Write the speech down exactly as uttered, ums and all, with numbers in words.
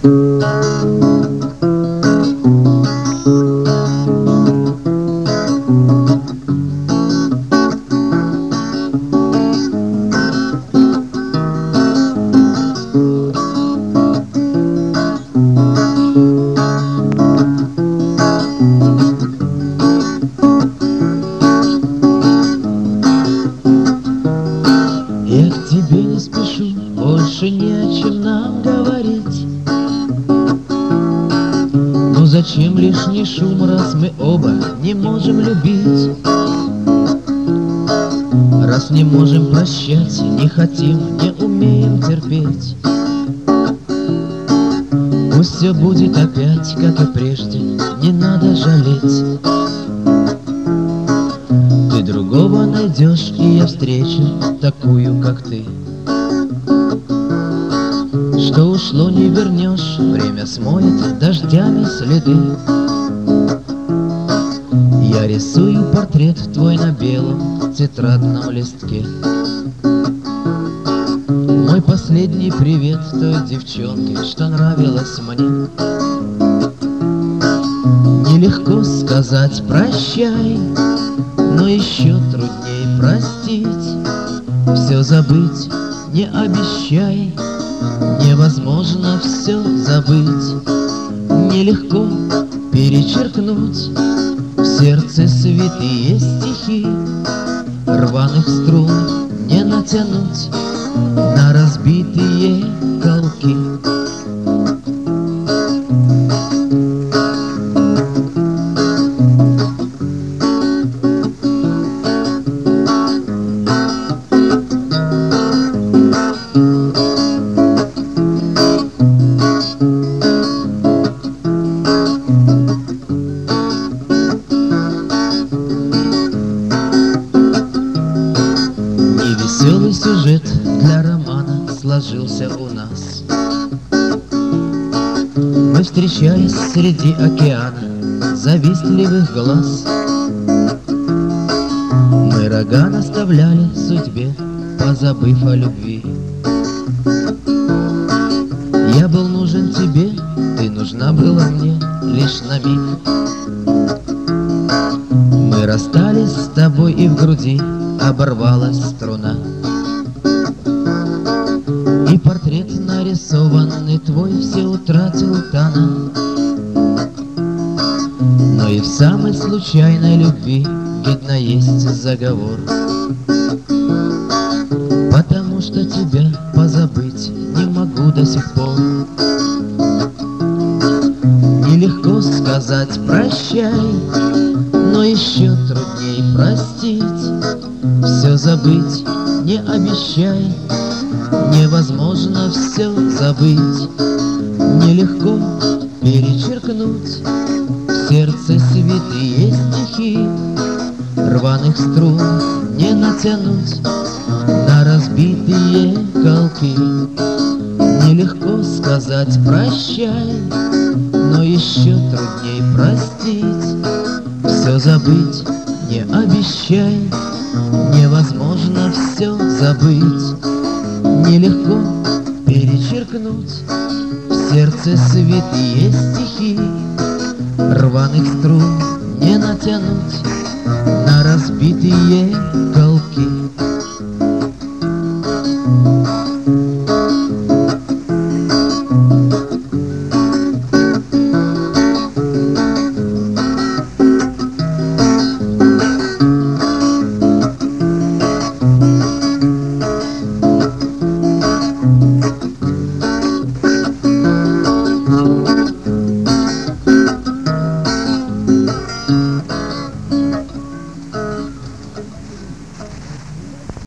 Я к тебе не спешу, больше не о чем нам говорить. Ну зачем лишний шум, раз мы оба не можем любить? Раз не можем прощать, не хотим, не умеем терпеть. Пусть все будет опять, как и прежде, не надо жалеть. Ты другого найдешь, и я встречу такую, как ты. Что ушло, не вернешь, время смоет дождями следы. Я рисую портрет твой на белом тетрадном листке. Мой последний привет той девчонке, что нравилась мне. Нелегко сказать прощай, но еще трудней простить. Все забыть не обещай, невозможно все забыть. Нелегко перечеркнуть в сердце святые стихи. Рваных струн не натянуть на разбитые колки. Веселый сюжет для романа сложился у нас. Мы, встречаясь среди океана завистливых глаз, мы рога наставляли судьбе, позабыв о любви. Я был нужен тебе, ты нужна была мне лишь на миг. Мы расстались с тобой, и в груди оборвалась струна. И портрет нарисованный твой все утратил тона. Но и в самой случайной любви, видно, есть заговор. Потому что тебя позабыть не могу до сих пор. Нелегко сказать прощай, но еще трудней простить. Все забыть не обещай, невозможно все забыть. Нелегко перечеркнуть в сердце святые стихи. Рваных струн не натянуть на разбитые колки. Нелегко сказать прощай, но еще трудней простить. Все забыть не обещай, невозможно все забыть. Нелегко перечеркнуть в сердце святые стихи. Рваных струн не натянуть на разбитые колки.